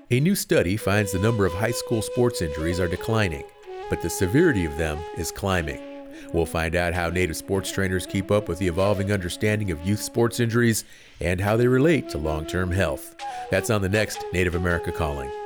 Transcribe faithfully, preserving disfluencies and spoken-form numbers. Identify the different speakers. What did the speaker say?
Speaker 1: A new study finds the number of high school sports injuries are declining, but the severity of them is climbing. We'll find out how Native sports trainers keep up with the evolving understanding of youth sports injuries and how they relate to long-term health. That's on the next Native America Calling.